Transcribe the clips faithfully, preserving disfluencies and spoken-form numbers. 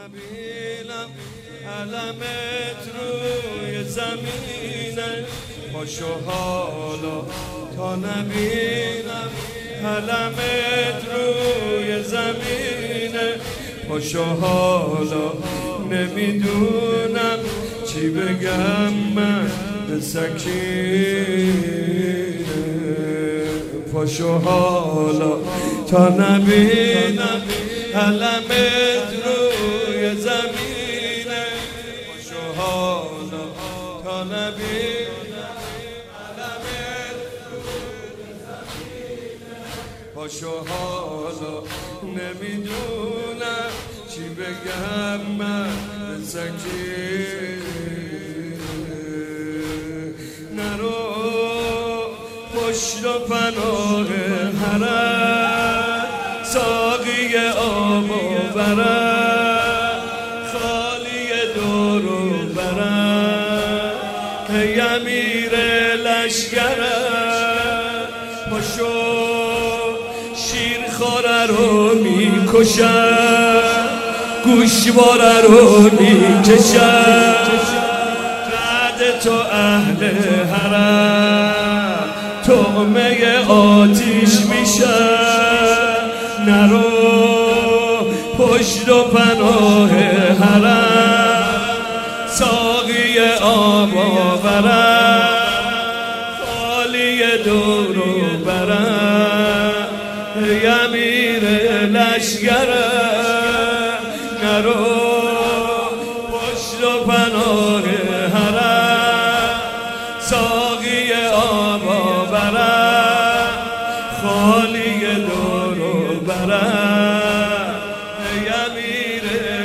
نبینم علمت روی زمینه، پاشو حالا تا نبینم علمت روی زمینه، پاشو حالا نمیدونم چی بگم من به سکینه، پاشو حالا تا نبینم علمت روی زمینه، پاشو حالا تا نبینم علمت روی زمینه، پاشو حالا نمیدونم چی بگم من به سکینه، نرو پشت و پناه حرم، ساقی آب و برم، خالی دور و برم، ای امیر لشکرم، پاشو شیر خواره رو میکشم، گوشواره رو میکشم، رد تو اهل حرم طعمه آتیش میشه، نرو پشت و پناه حرم، ساقی آب آورم، خالی دور و برم، ای امیر لشکرم، نرو پشت و پناه حرم، ساقی آب آورم، خالی دور و برم، ای امیر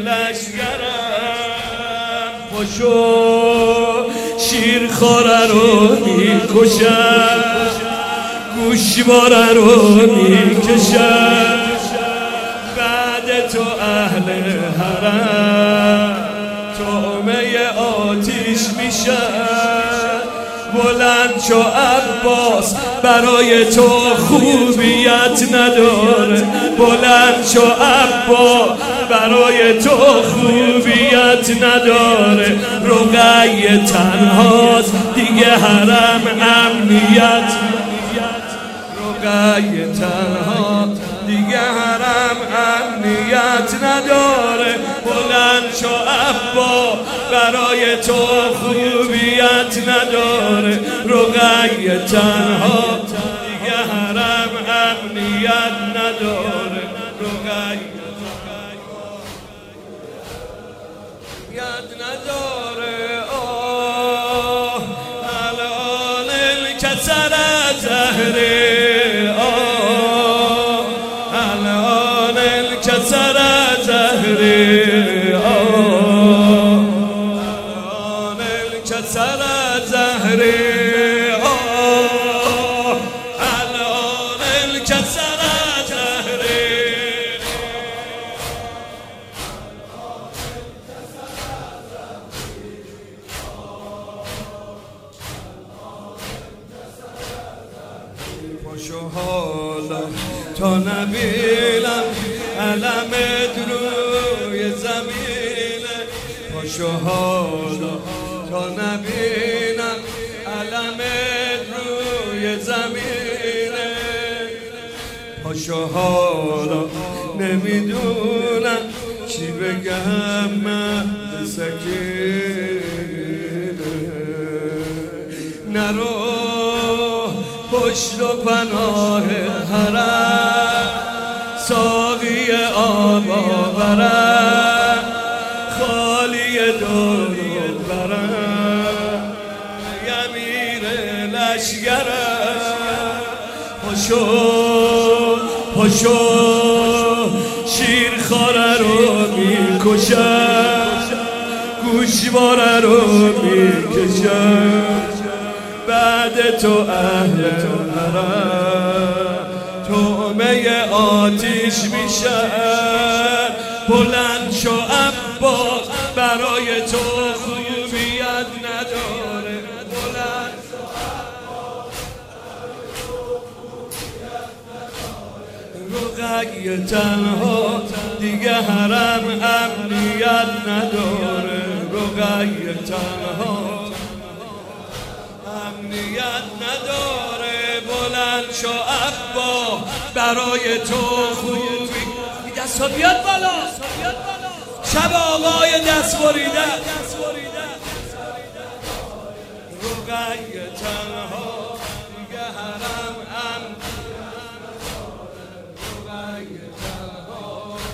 لشکرم، پاشو شیر خواره رو میکشم، گوشواره رو میکشم، بعد تو اهل حرم طعمه آتیش میشه، بلند شو عباس برای تو خوبیت نداره، بلند شو عباس برای تو خوبیت نداره، رقیه تنهاست دیگه حرم امنیت، رقیه تنها دیگه حرم امنیت نداره، بلند شو عباس برای تو خوبیت نداره، رقیه تنها دیگه حرم امنیت نداره، رقیه امنیت نداره. آه الان الکسر زهره، آه الان الکسر زهره، آه الان الکسر زهره، آه الان الکسر زهره، پاشو حالا تا نبینم علمت روی زمینه، پاشو حالا تا نبینم علمت روی زمینه، پاشو حالا نمیدونم چی بگم من به سکینه، نرو پشت و پناه حرم، ساقی آب آورم، خالی دور و برم، ای امیر لشکرم، پاشو پاشو شیر خواره رو میکشم، گوشواره رو میکشم، بعد تو اهل حرم طعمه آتیش میشن، بلند شو عباس برای تو خوبیت نداره، بلند شو عباس برای تو خوبیت نداره، رقیه تنها دیگه حرم امنیت نداره، رقیه تنها امنیت نداره. بلند شو ابا برای تو خوبی، دستا بیاد بالا، شب آقای دست بریده، رقیه تنها دیگه حرم رقیه تنها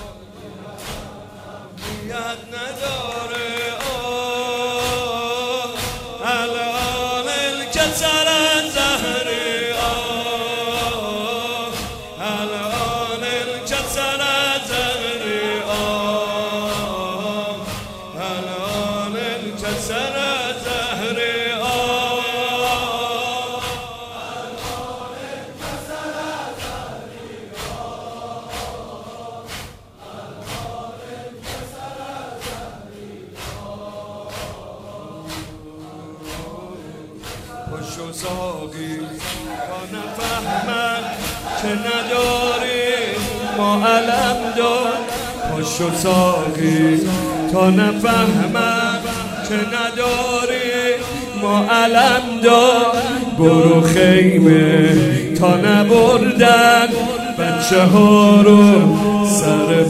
امنیت نداره. الان الکسر زهری، الان الکسر زهری، الان الکسر زهری. پشو ساقی تا نفهمن که نداری ما علم دار، پشو ساقی تا نفهمن که نداری ما علم دار. برو خیمه تا نبردن بچه ها رو سر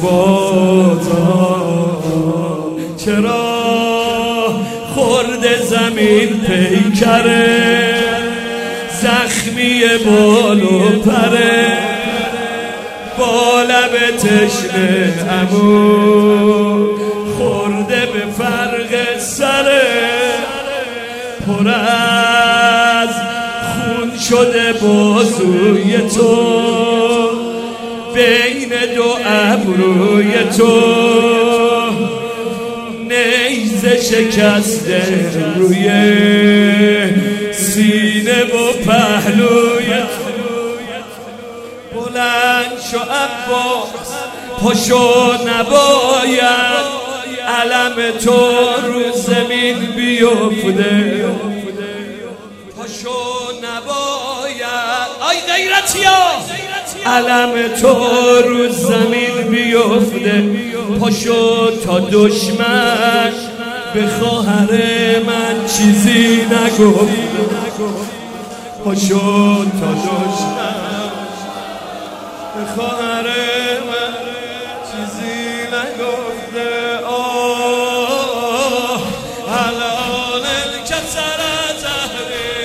بازار، چرا خورد زمین پیکره زخمی بال و پره، با لب تشنه عمو خورده به فرق سره، پر از خون شده بازوی تو بین دو ابروی تو، نیزه شکسته روی سینه و پهلوی تو. بلند شو عباس پاشو نباید علم تو رو زمین بیفته، پاشو نباید آی غیرتیا علم تو رو زمین بیفته، پاشو تا دشمن به خواهر من چیزی نگفت، پاشو تا دشمن به خواهر من چیزی نگفته. آه الان الکسر زهری،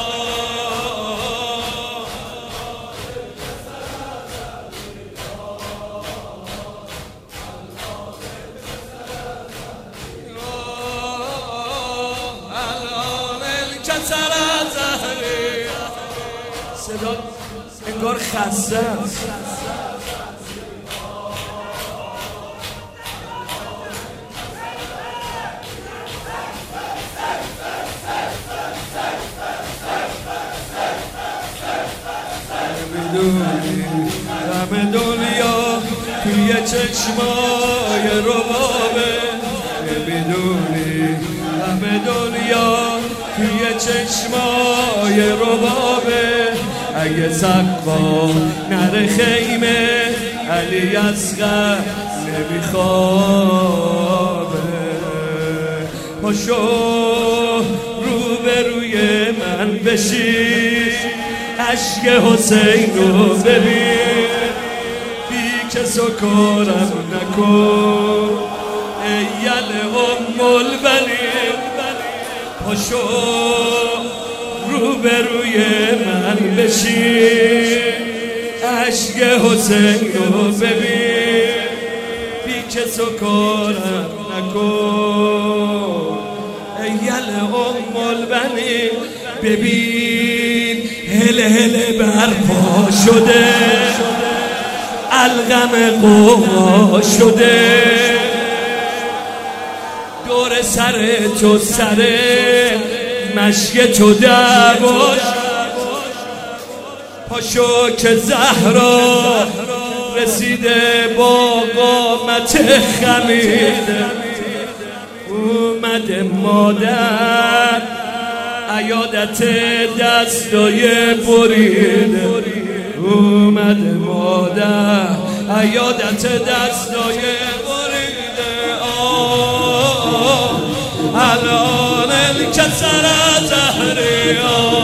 صدا انگار خسته است. نمیدونی همه دنیا توی چشمای ربابه، نمیدونی همه دنیا توی چشمای ربابه، اگه سقفا نره خیمه علی اصغر نمیخوابه، پاشو رو به روی من بشین عشق حسین رو ببین، بی کس و کارم نکن ای یل ام البنین، پاشو رو به روی من بشین عشق حسین رو ببین، بی کس و کارم نکن ای یل ام البنین. ببین هله هله برپا شده الغم قوقا شده، دور سر تو سر مشک تو دعواش، پاشو که زهرا رسیده با قامت خمیده، اومده مادر عیادت دستای بریده، اومده مادر عیادت دستای بریده آه الان الکسر زهره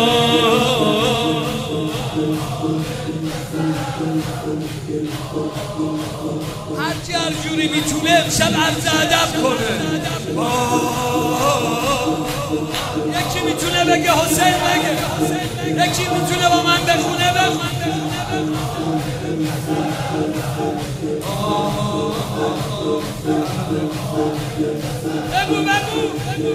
هرچی هر جوری میتونه امشب عرض ادب کنه. یکی میتونه بگه حسین بگه، یکی میتونه با من بخونه بخونه. بگو بگو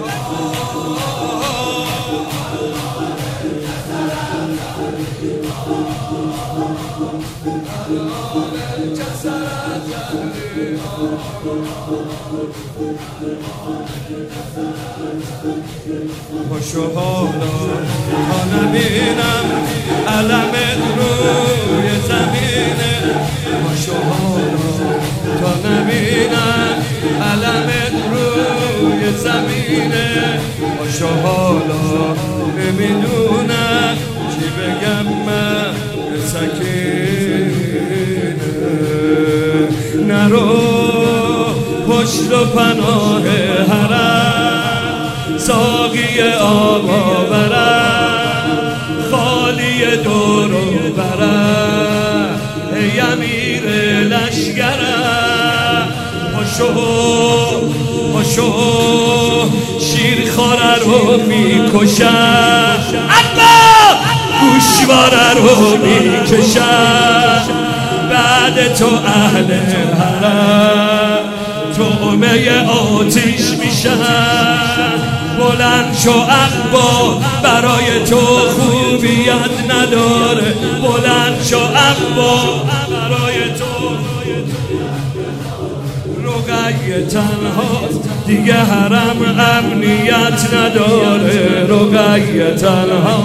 پاشو حالا تا نبینم علم روی زمینه، پاشو حالا تا نبینم علم روی زمینه، پاشو حالا نمیدونم چی بگم من به سکینه. نرو پشت و پناه حرم، ساقی آب آورم، خالی دور و برم، ای امیر لشگرم. پاشو پاشو شیرخواره رو میکشم، اما گوشواره رو میکشم. بعد تو اهل حرم طعمه آتیش میشن. بلند شو اقبا برای تو خوبیت نداره، بلند شو اقبا برای تو. رقیه تنها دیگه حرم امنیت نداره، رقیه تنها.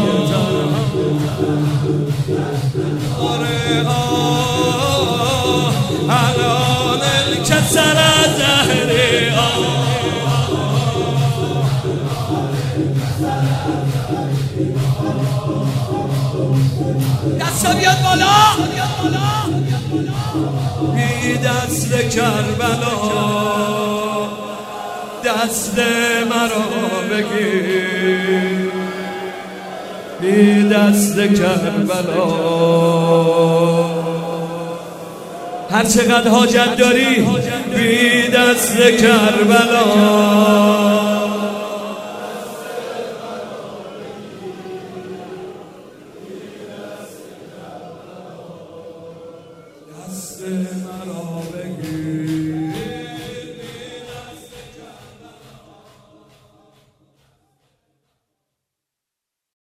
آره آه الان الکسر زهره دستا بیاد بالا، بی دست کربلا دست مرا بگیر، بی دست کربلا. هر چقدر حاجت داری بی دست کربلا. دست مرا بگیر